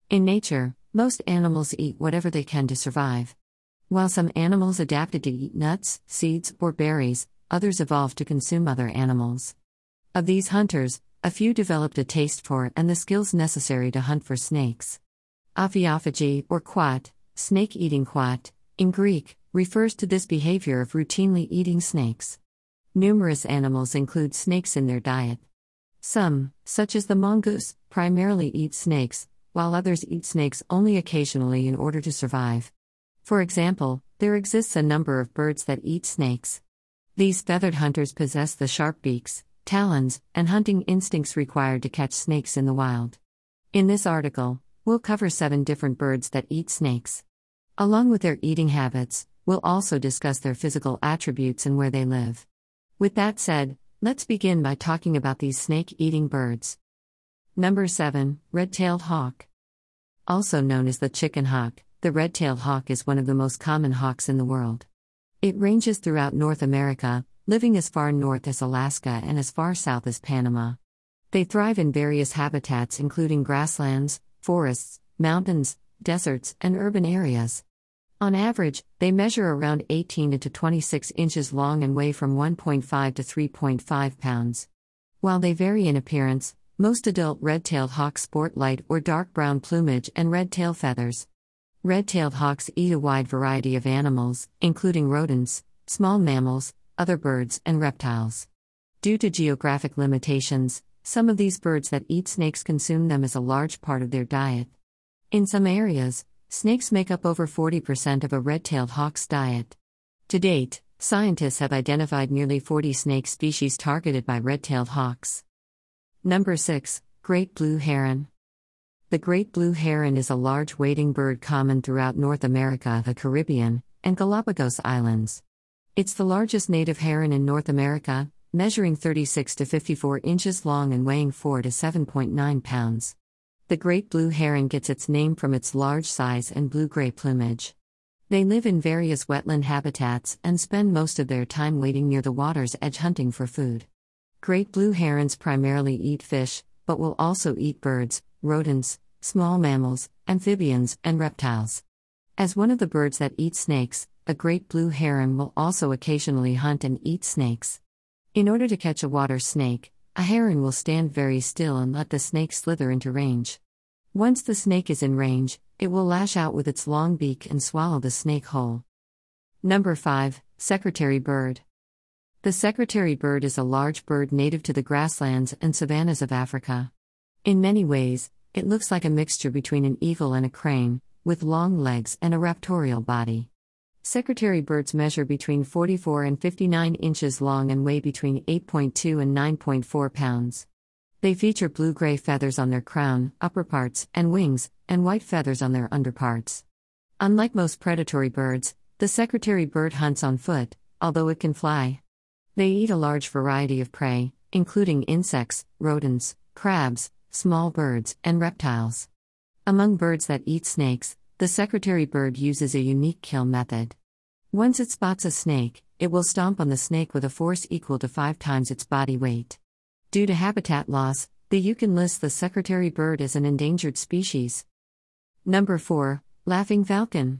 In nature, most animals eat whatever they can to survive. While some animals adapted to eat nuts, seeds, or berries, others evolved to consume other animals. Of these hunters, a few developed a taste for and the skills necessary to hunt for snakes. Ophiophagy, or quat, snake-eating quat, in Greek, refers to this behavior of routinely eating snakes. Numerous animals include snakes in their diet. Some, such as the mongoose, primarily eat snakes, while others eat snakes only occasionally in order to survive. For example, there exists a number of birds that eat snakes. These feathered hunters possess the sharp beaks, talons, and hunting instincts required to catch snakes in the wild. In this article, we'll cover 7 different birds that eat snakes. Along with their eating habits, we'll also discuss their physical attributes and where they live. With that said, let's begin by talking about these snake-eating birds. Number 7, Red-tailed hawk. Also known as the chicken hawk, the red-tailed hawk is one of the most common hawks in the world. It ranges throughout North America, living as far north as Alaska and as far south as Panama. They thrive in various habitats including grasslands, forests, mountains, deserts, and urban areas. On average, they measure around 18 to 26 inches long and weigh from 1.5 to 3.5 pounds. While they vary in appearance, most adult red-tailed hawks sport light or dark brown plumage and red tail feathers. Red-tailed hawks eat a wide variety of animals, including rodents, small mammals, other birds, and reptiles. Due to geographic limitations, some of these birds that eat snakes consume them as a large part of their diet. In some areas, snakes make up over 40% of a red-tailed hawk's diet. To date, scientists have identified nearly 40 snake species targeted by red-tailed hawks. Number 6, Great Blue Heron. The great blue heron is a large wading bird common throughout North America, the Caribbean, and Galapagos Islands. It's the largest native heron in North America, measuring 36 to 54 inches long and weighing 4 to 7.9 pounds. The great blue heron gets its name from its large size and blue-gray plumage. They live in various wetland habitats and spend most of their time wading near the water's edge hunting for food. Great blue herons primarily eat fish, but will also eat birds, rodents, small mammals, amphibians, and reptiles. As one of the birds that eat snakes, a great blue heron will also occasionally hunt and eat snakes. In order to catch a water snake, a heron will stand very still and let the snake slither into range. Once the snake is in range, it will lash out with its long beak and swallow the snake whole. Number 5, Secretary bird. The secretary bird is a large bird native to the grasslands and savannas of Africa. In many ways, it looks like a mixture between an eagle and a crane, with long legs and a raptorial body. Secretary birds measure between 44 and 59 inches long and weigh between 8.2 and 9.4 pounds. They feature blue-gray feathers on their crown, upperparts, and wings, and white feathers on their underparts. Unlike most predatory birds, the secretary bird hunts on foot, although it can fly. They eat a large variety of prey, including insects, rodents, crabs, small birds, and reptiles. Among birds that eat snakes, the secretary bird uses a unique kill method. Once it spots a snake, it will stomp on the snake with a force equal to 5 times its body weight. Due to habitat loss, the UCAN lists the secretary bird as an endangered species. Number 4, Laughing falcon.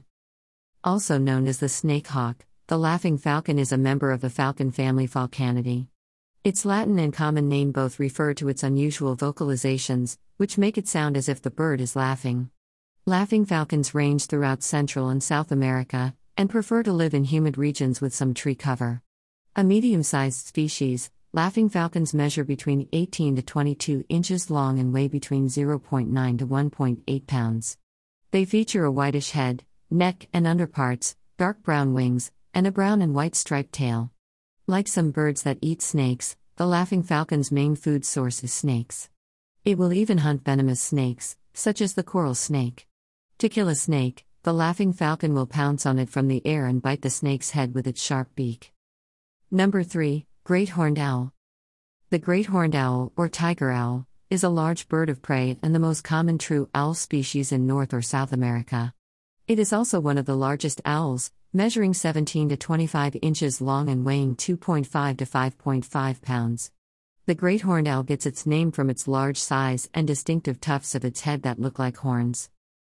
Also known as the snake hawk, the laughing falcon is a member of the falcon family Falconidae. Its Latin and common name both refer to its unusual vocalizations, which make it sound as if the bird is laughing. Laughing falcons range throughout Central and South America, and prefer to live in humid regions with some tree cover. A medium-sized species, laughing falcons measure between 18 to 22 inches long and weigh between 0.9 to 1.8 pounds. They feature a whitish head, neck and underparts, dark brown wings, and a brown and white striped tail. Like some birds that eat snakes, the laughing falcon's main food source is snakes. It will even hunt venomous snakes, such as the coral snake. To kill a snake, the laughing falcon will pounce on it from the air and bite the snake's head with its sharp beak. Number 3, Great Horned Owl. The great horned owl, or tiger owl, is a large bird of prey and the most common true owl species in North or South America. It is also one of the largest owls, measuring 17 to 25 inches long and weighing 2.5 to 5.5 pounds. The great horned owl gets its name from its large size and distinctive tufts of its head that look like horns.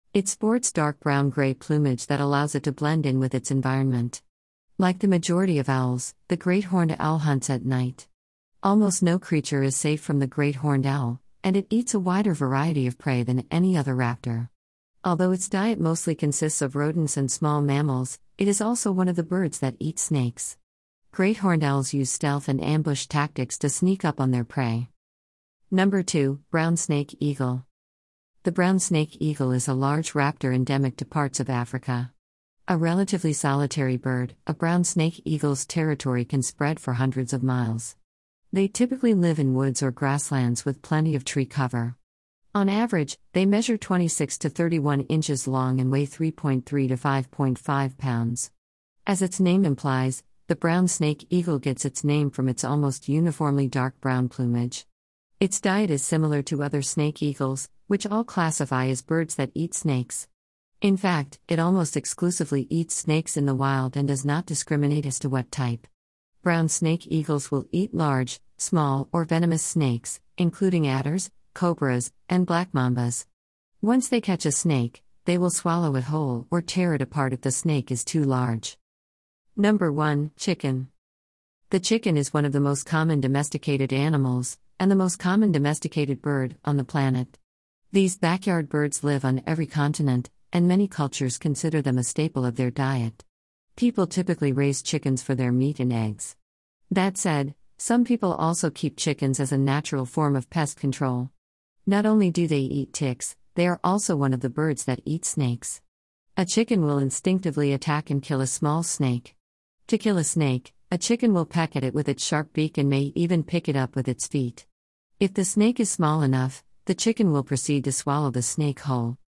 It sports dark brown-gray plumage that allows it to blend in with its environment. Like the majority of owls, the great horned owl hunts at night. Almost no creature is safe from the great horned owl, and it eats a wider variety of prey than any other raptor. Although its diet mostly consists of rodents and small mammals, it is also one of the birds that eat snakes. Great horned owls use stealth and ambush tactics to sneak up on their prey. Number 2, Brown Snake Eagle. The brown snake eagle is a large raptor endemic to parts of Africa. A relatively solitary bird, a brown snake eagle's territory can spread for hundreds of miles. They typically live in woods or grasslands with plenty of tree cover. On average, they measure 26 to 31 inches long and weigh 3.3 to 5.5 pounds. As its name implies, the brown snake eagle gets its name from its almost uniformly dark brown plumage. Its diet is similar to other snake eagles, which all classify as birds that eat snakes. In fact, it almost exclusively eats snakes in the wild and does not discriminate as to what type. Brown snake eagles will eat large, small, or venomous snakes, including adders, cobras, and black mambas. Once they catch a snake, they will swallow it whole or tear it apart if the snake is too large. Number 1, Chicken. The chicken is one of the most common domesticated animals, and the most common domesticated bird on the planet. These backyard birds live on every continent, and many cultures consider them a staple of their diet. People typically raise chickens for their meat and eggs. That said, some people also keep chickens as a natural form of pest control. Not only do they eat ticks, they are also one of the birds that eat snakes. A chicken will instinctively attack and kill a small snake. To kill a snake, a chicken will peck at it with its sharp beak and may even pick it up with its feet. If the snake is small enough, the chicken will proceed to swallow the snake whole.